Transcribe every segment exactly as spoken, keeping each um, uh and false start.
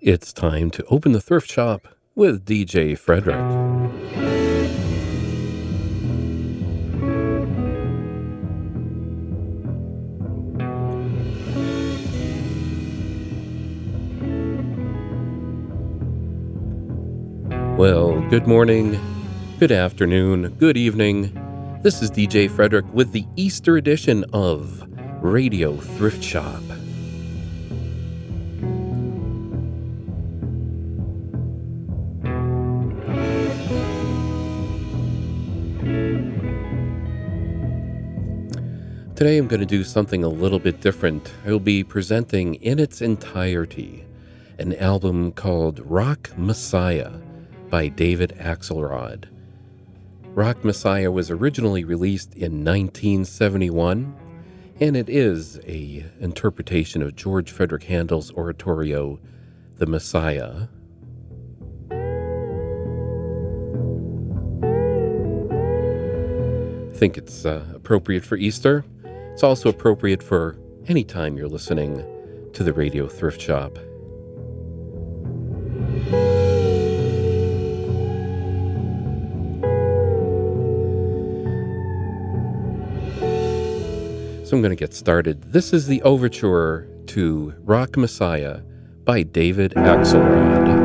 It's time to open the thrift shop with D J Frederick. Well, good morning, good afternoon, good evening. This is D J Frederick with the Easter edition of Radio Thrift Shop. Today I'm going to do something a little bit different. I will be presenting in its entirety an album called Rock Messiah by David Axelrod. Rock Messiah was originally released in nineteen seventy-one, and it is an interpretation of George Frederick Handel's oratorio, The Messiah. I think it's uh, appropriate for Easter. It's also appropriate for any time you're listening to the Radio Thrift Shop. So I'm going to get started. This is the overture to Rock Messiah by David Axelrod.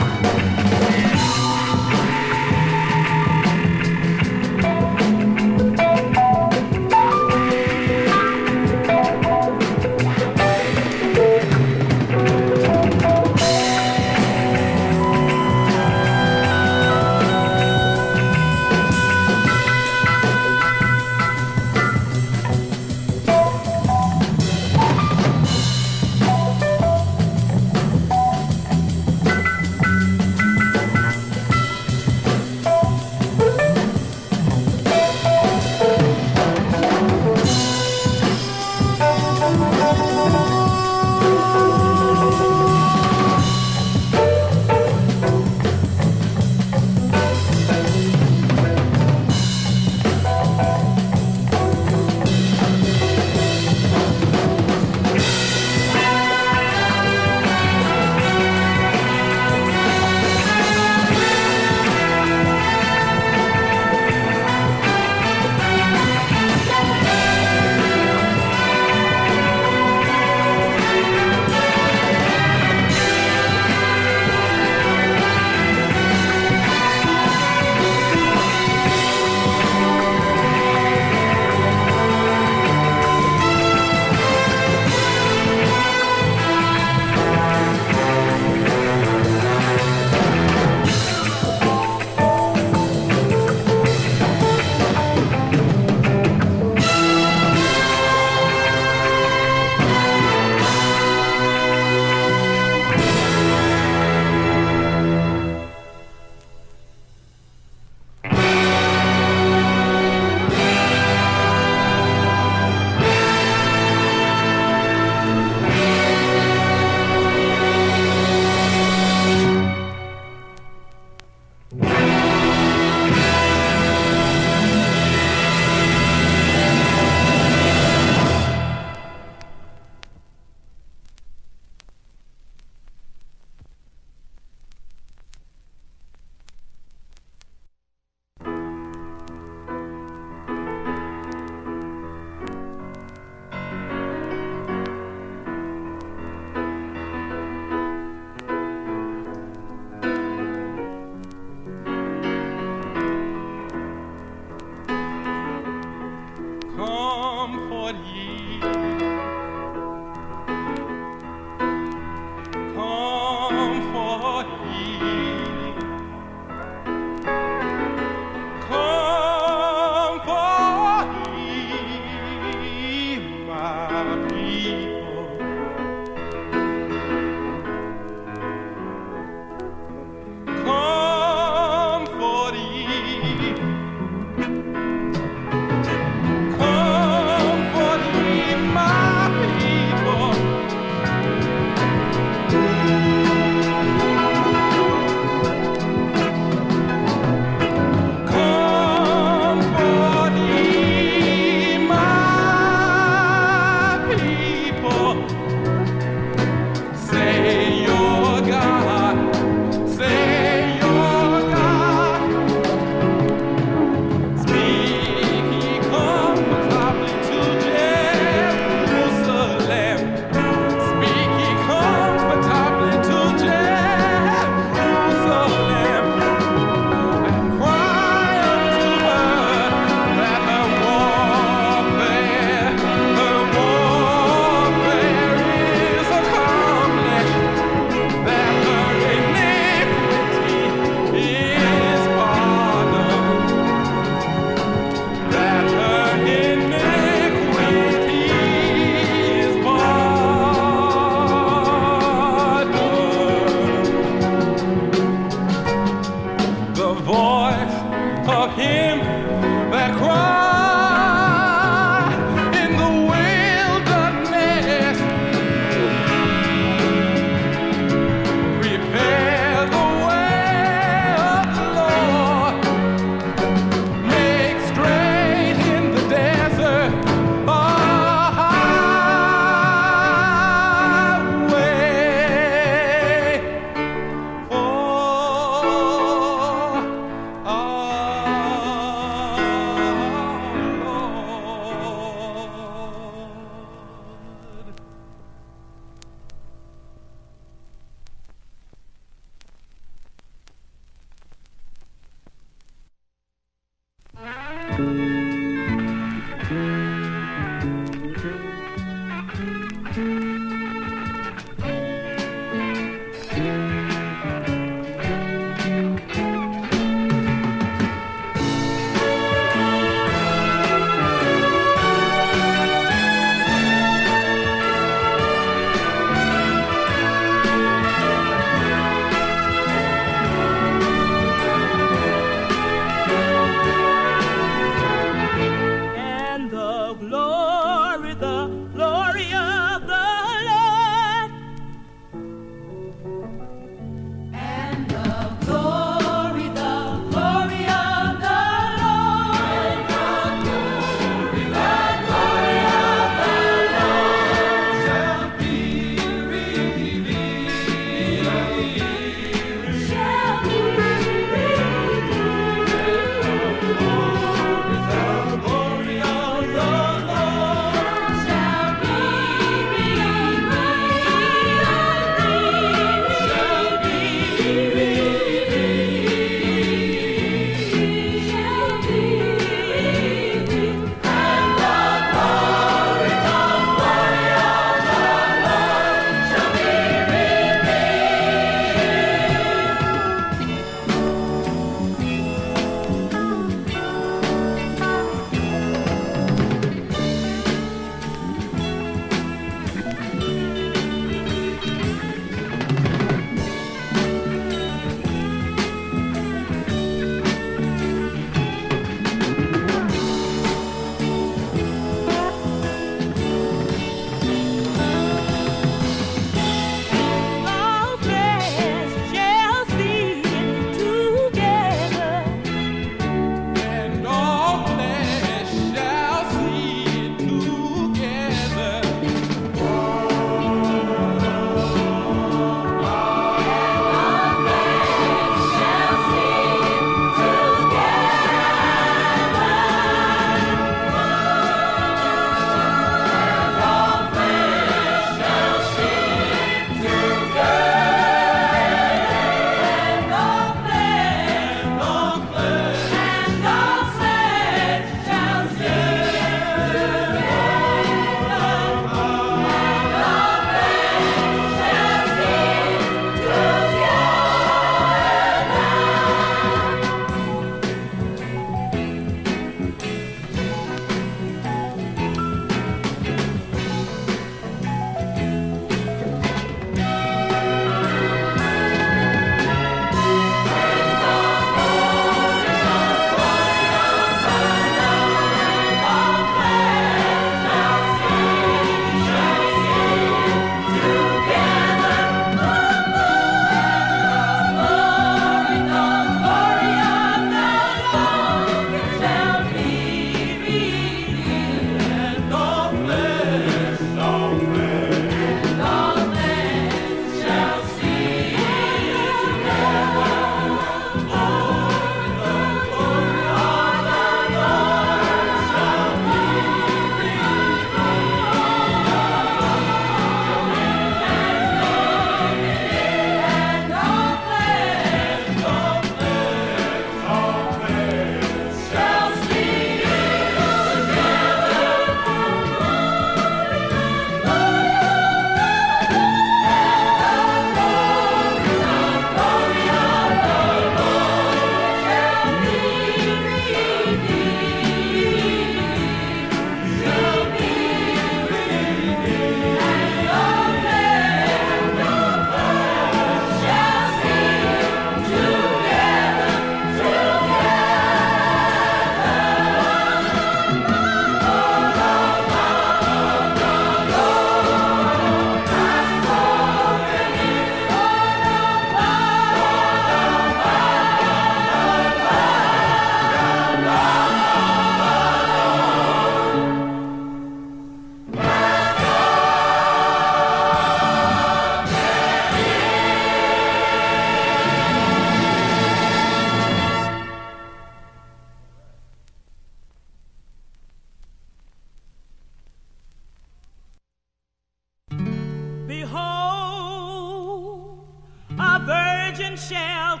virgin shall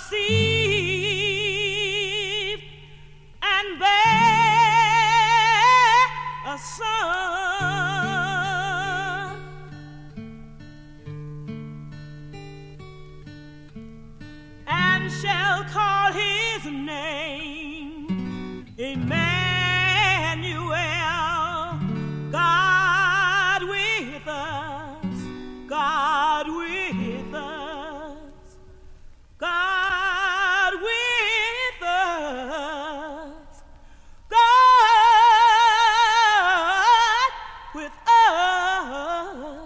conceive and bear a son, and shall call his name Emmanuel, God with us, God with us, God with us, God with us.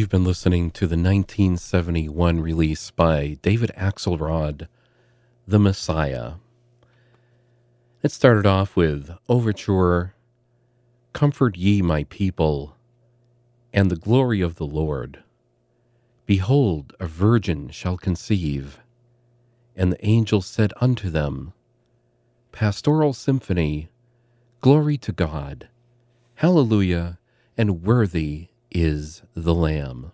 You've been listening to the nineteen seventy-one release by David Axelrod, The Messiah. It started off with Overture, Comfort Ye My People, and the Glory of the Lord. Behold, a virgin shall conceive, and the angel said unto them, Pastoral Symphony, Glory to God, Hallelujah, and worthy is the Lamb.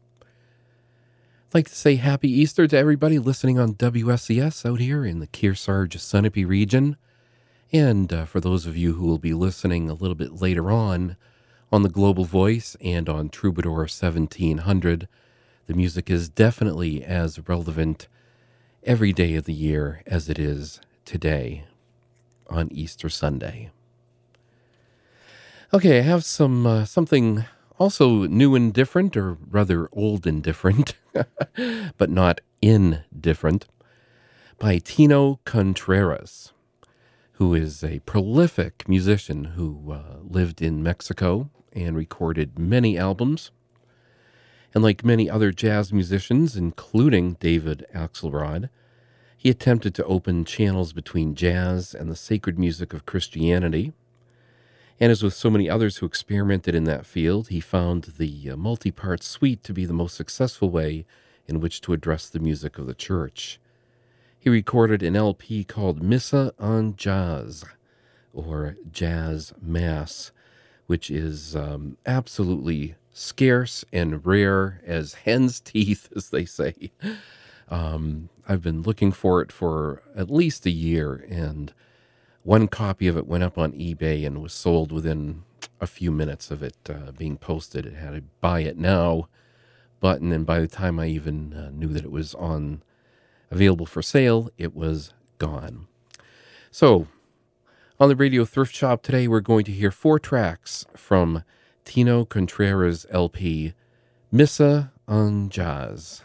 I'd like to say happy Easter to everybody listening on W S C S out here in the Kearsarge Sunapee region. And uh, for those of you who will be listening a little bit later on on the Global Voice and on Troubadour seventeen hundred, the music is definitely as relevant every day of the year as it is today on Easter Sunday. Okay, I have some uh, something also new and different, or rather old and different, but not indifferent, by Tino Contreras, who is a prolific musician who uh, lived in Mexico and recorded many albums. And like many other jazz musicians, including David Axelrod, he attempted to open channels between jazz and the sacred music of Christianity. And as with so many others who experimented in that field, he found the uh, multi-part suite to be the most successful way in which to address the music of the church. He recorded an L P called Missa en Jazz, or Jazz Mass, which is um, absolutely scarce and rare as hen's teeth, as they say. Um, I've been looking for it for at least a year, and one copy of it went up on eBay and was sold within a few minutes of it uh, being posted. It had a buy it now button, and by the time I even uh, knew that it was on available for sale, it was gone. So, on the Radio Thrift Shop today, we're going to hear four tracks from Tino Contreras' L P, Missa en Jazz.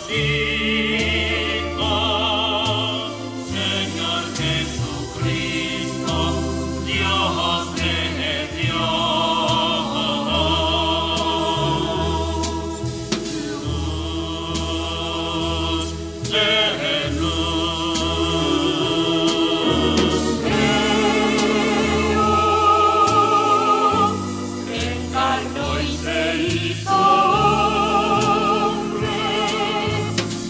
Señor Jesucristo, Dios de Dios, luz de luz. Encarnó y se hizo hombre,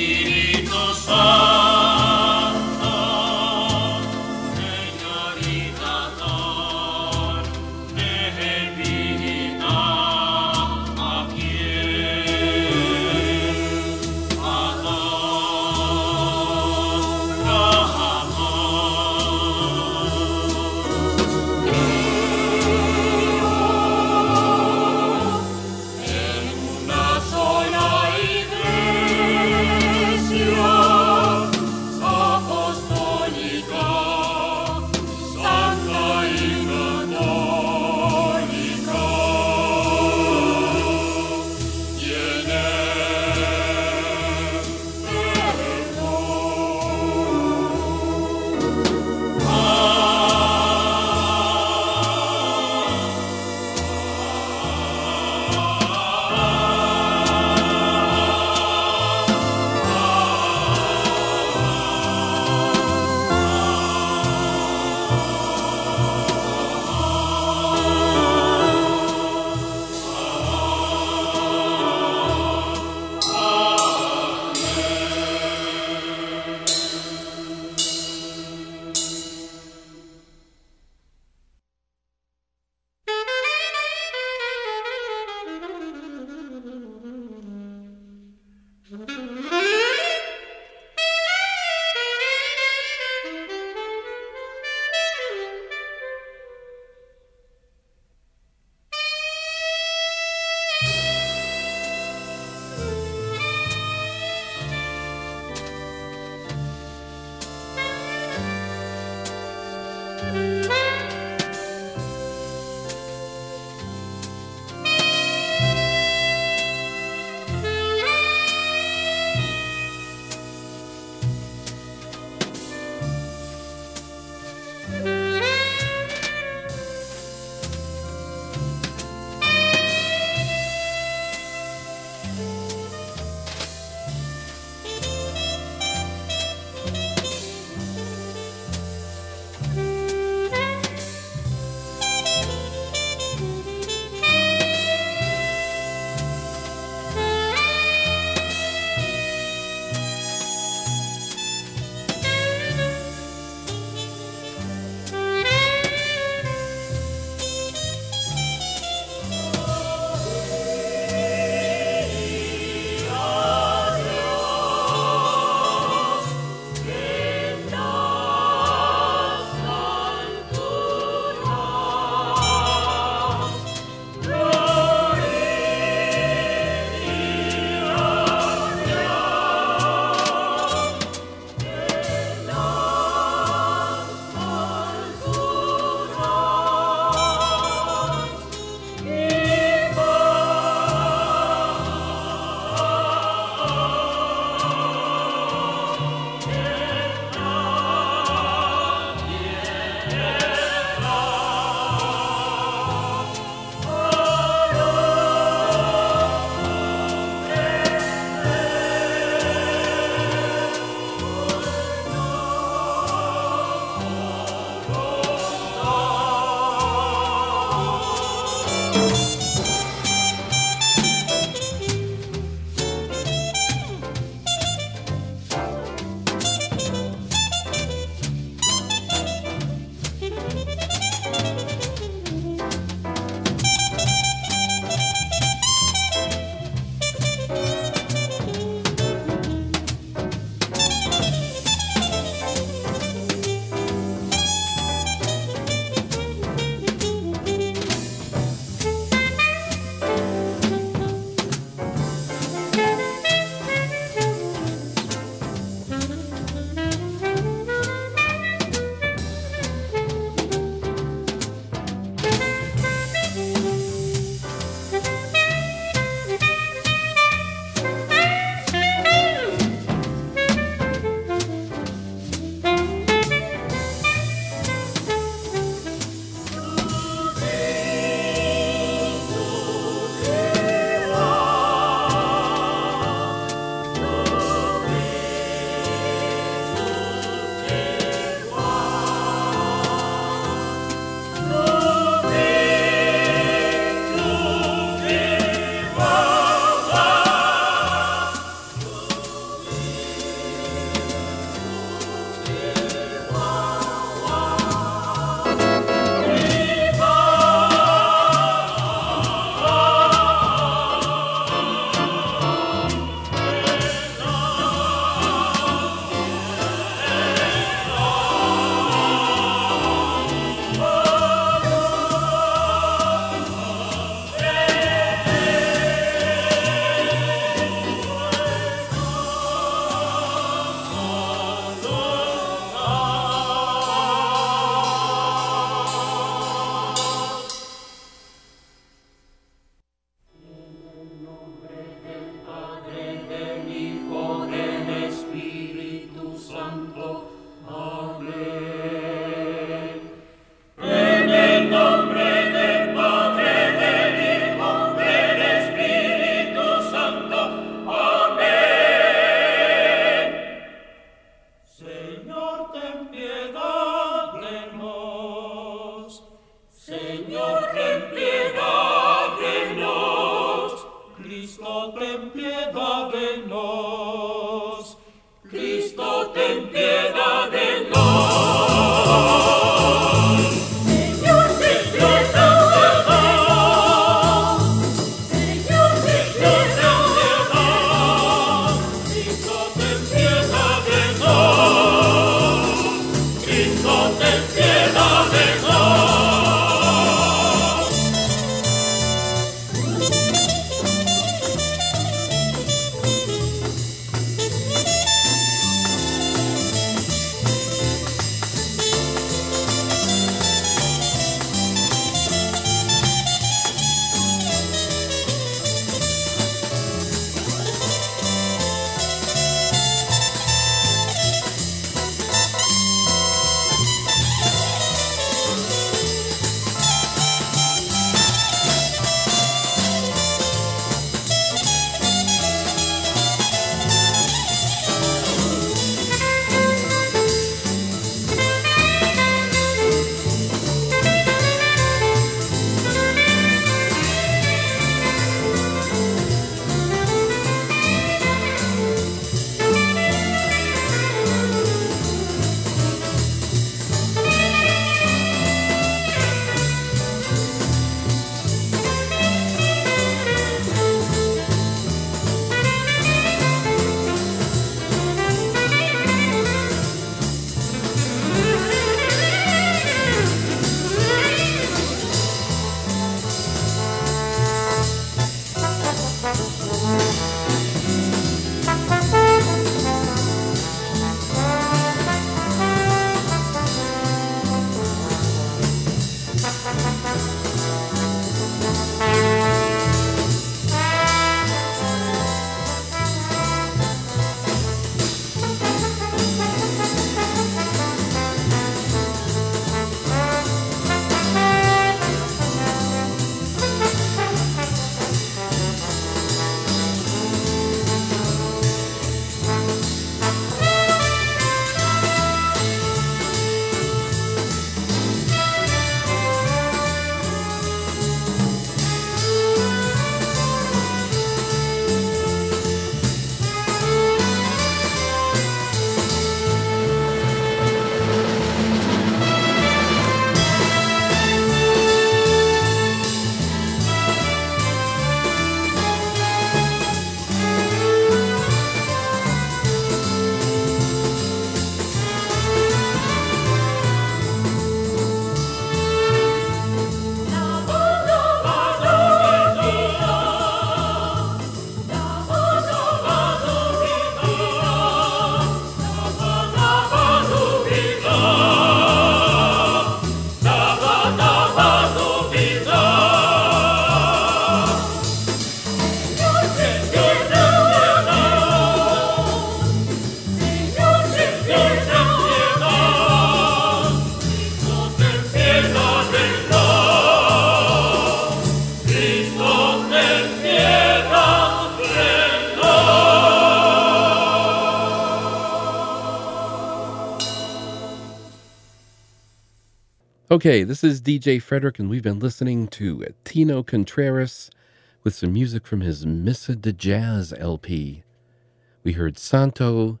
Okay, this is D J Frederick, and we've been listening to Tino Contreras with some music from his Missa de Jazz L P. We heard Santo,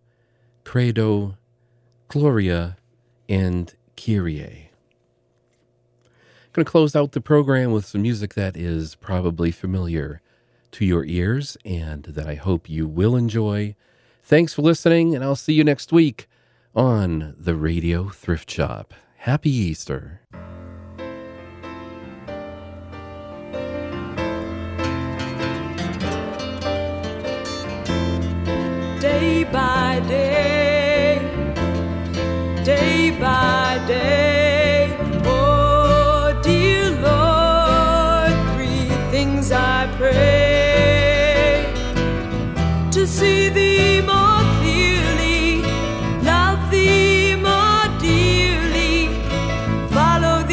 Credo, Gloria, and Kyrie. I'm going to close out the program with some music that is probably familiar to your ears and that I hope you will enjoy. Thanks for listening, and I'll see you next week on the Radio Thrift Shop. Happy Easter. Day by day, day by day, oh dear Lord, three things I pray: to see thee more clearly, love thee more dearly, follow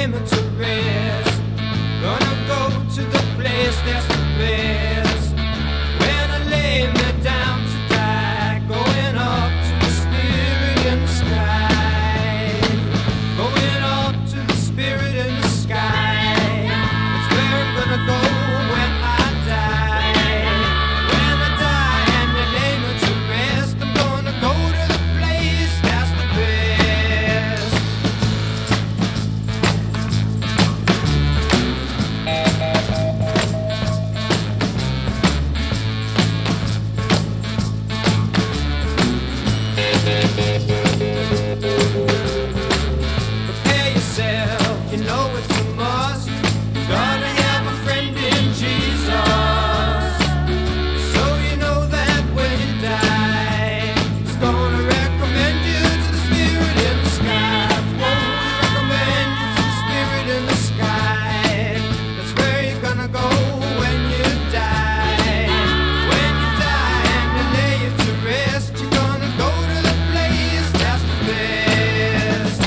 lay me to rest. Gonna go to the place that's the best. When I lay me down to die, going up to the spirit in the sky. Going up to the spirit in the sky. That's where I'm gonna go when I die. When I die and they lay me to rest, I'm gonna go to the place that's the best. Prepare yourself, you know it's a must. Gotta have a friend in Jesus. So you know that when you die, He's gonna recommend you to the spirit in the sky. Won't recommend you to the spirit in the sky. That's where you're gonna go when you die. When you die and they lay you to rest, you're gonna go to the place that's the best.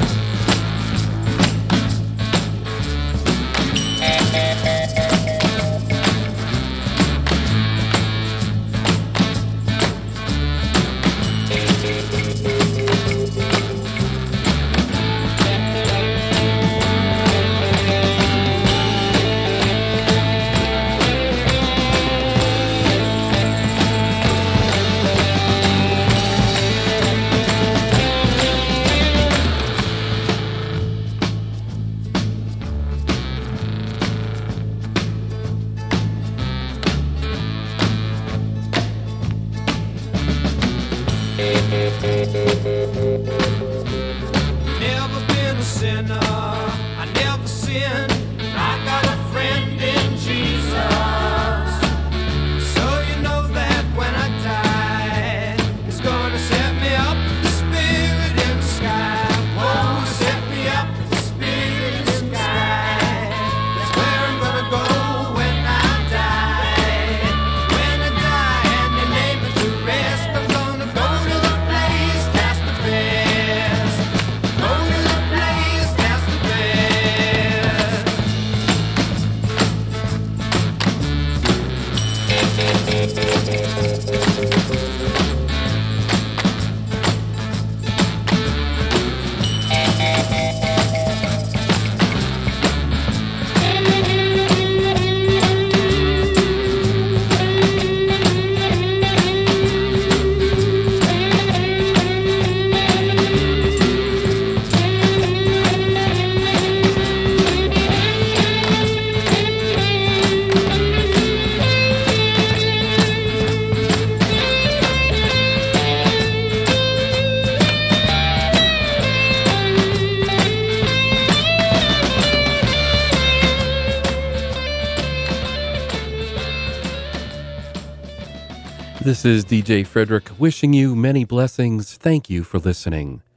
Never been a sinner, I never sinned. I got a friend in Jesus. So you know that when I die, He's gonna set me up with the spirit in the sky. Oh, set me up with the spirit in the sky. That's where I'm gonna go when I die. When I die and they lay me to rest, I'm gonna go to the place that's the best. Go to the place that's the best. This is D J Frederick wishing you many blessings. Thank you for listening.